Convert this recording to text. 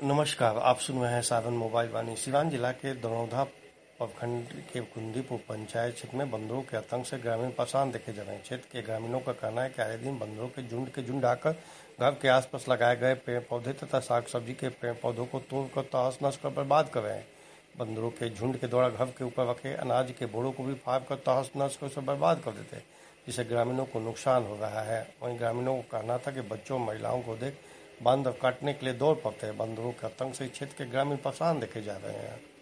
नमस्कार, आप सुन रहे हैं सावन मोबाइल वाणी। सिवान जिला के दनौधा प्रखंड के कुंदीपुर पंचायत क्षेत्र में बंदरों के आतंक से ग्रामीण परेशान देखे जा रहे हैं। क्षेत्र के ग्रामीणों का कहना है कि आए दिन बंदरों के झुंड आकर घर के आसपास लगाए गए पेड़ पौधे तथा साग सब्जी के पेड़ पौधों को तोड़कर तहस नहस कर बर्बाद कर रहे हैं। बंदरों के झुंड के द्वारा घर के ऊपर रखे अनाज के बोरों को भी फाड़ कर तहस नहस कर उसे बर्बाद कर देते हैं, जिससे ग्रामीणों को नुकसान हो रहा है। वहीं ग्रामीणों को कहना था कि बच्चों और महिलाओं को देख बंदर काटने के लिए दौड़ पड़ते हैं। बंदरों के आतंक से क्षेत्र के ग्रामीण परेशान देखे जा रहे हैं।